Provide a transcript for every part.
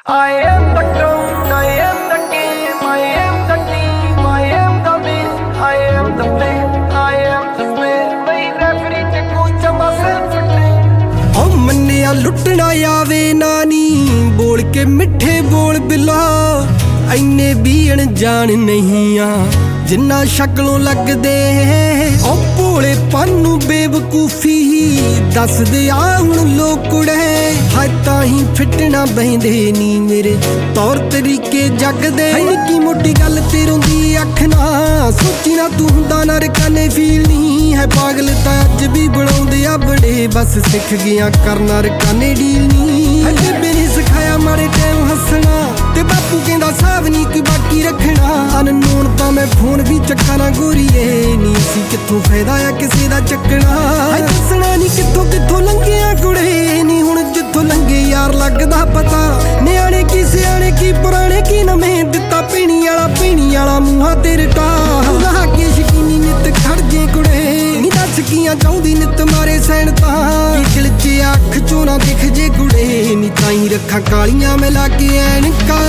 I am the crown, I am the game, I am the team, I am the win, I am the play, I am the spin. May referee te coach myself train. ओ मन्निया लुटना आवे नानी बोल के मिठे बोल बिला इन्ने भी अनजान नहीं आ जिन्ना शक्लों लगदे ओ भोले पानू बेवकूफी दस दे हुण लोग कुड़े हाय ताही फिटना बहिंदे नी मेरे तौर तरीके जगदे निक्की मोटी गल ते रोंदी अख ना सोची ना तू हुंदा ना रकाने फील नहीं है पागल तां अज भी बनाउंदे आ बड़े बस सिख गया करना रकाने डील नहीं हजे भी नहीं सिखाया माड़े टाइम हसना ते बापू कहंदा साहब नहीं कोई बाकी रखना अननोन तां मैं फोन भी चक्का ना गोरीए नी सी कित्थों फायदा आ किसे दा चक्कना हाय दसना नहीं कित्थों कित्थों लंघिया कुड़े नी हुण जित्थों लंघे यार लगदा पता नियाणे की सियाणे की पुराणे की नवें दित्ता पीणी वाला मूंहां ते रटा ला के शकीनी नित खड़ जे कुड़े नी दस कियां चाहुंदी नित मारे सैन तां की दिल च अख चों ना दिख जे कुड़े नी ताईं रखां कालियां मिला के ऐनकां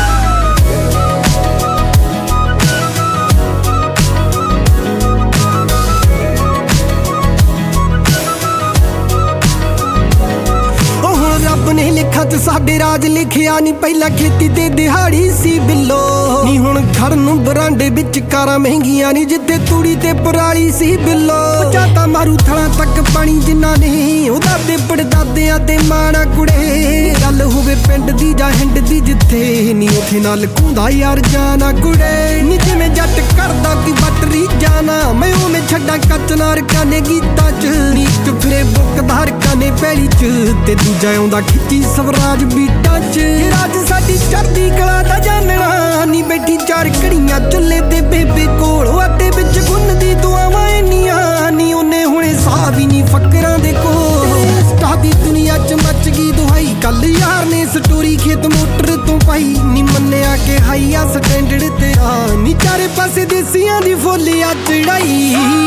ने लिखा च साडे राज लिखिया नी पहला खेती ते दिहाड़ी सी बिल्लो नी हुण खड़न बरांडे विच कारां महंगियां नी जिथे तूड़ी ते पराली सी बिल्लो चाता मारू थड़ा तक पानी जिन्ना ने ओ दादे पड़दादियां ते माणा कुड़े गल होवे पिंड दी जां हिंड दी जिथे नी उथे ना लकूंदा यार जाना कुड़े नी जिवें जट करदा की बटरी जाना मैं उवें छड्डां कच नार काने गीतां च नी इक फिरे बुकदार काने पैली च ते दूजा आउंदा खिच्ची स्वराज बीटां च राज साडी चढ़दी कला दा जानना नी बैठी चार घड़ियां चुल्ले ते बेबे कोल आटे विच गुन्नदी दुआवां इन्नियां नी ओने हुणे साह भी नी फकरां दे कोल इंस्टा दी दुनिया च मच गई दुहाई कल यार ने स्टोरी खेत मोटर तो पाई नी मन्निया के हाई आ स्टैंडर्ड ते आ नी चारे पासे देसियां दी फुੱਲ आ चढ़ाई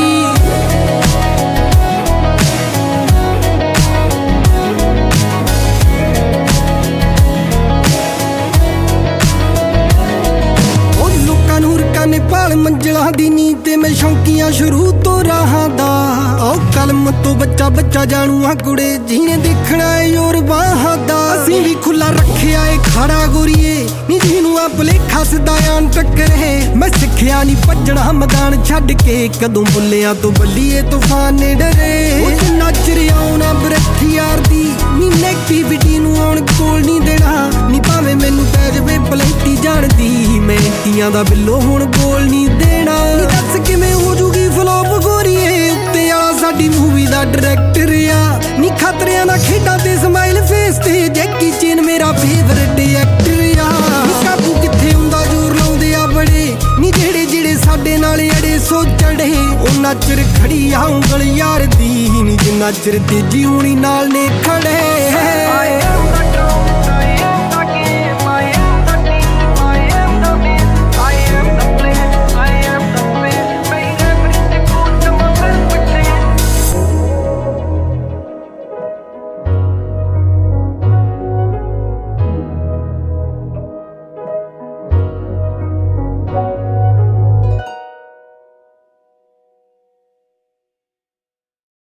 नेपाल मंजिला दी नी ते मैं शौकियां शुरू तो रहा दा ओ कलम तो बच्चा बच्चा जानू आ कुड़े जीने देखना है और बाहा दा असीं भी खुला रखिया है खाड़ा गोरीए नी जीनू आ भुलेखा सदायान टक्करे मैं सिखिया नी भजना मैदान छड्ड के कदों बुल्लियां तो बल्लीए तूफान ने डरे जिन्ना चिर आउणा बरख यार दी नी नेगेटिविटी नू आउण कोल नहीं देना नी भावें मैनू पै जावे पलैती जाणदी मैं इंतियां दा बिल्लो हुण बोल नहीं देना दस किवें हो जूगी फ्लॉप गोरीए उत्ते आला साडी मूवी दा डायरैक्टर आ नी खतरियां दा खेडां ते स्माइल फेस ते जैकी चैन मेरा फेवरेट एक्टर आ काबू कित्थे हुंदा जोर लाउंदे आ बड़े नी जेड़े जेड़े साडे नाल अड़े सो चढ़े उन्ना चिर खड़ी आ ਉਂਗਲ यार दी नी जिन्ना चिर तेजी होनी नाल ने खड़े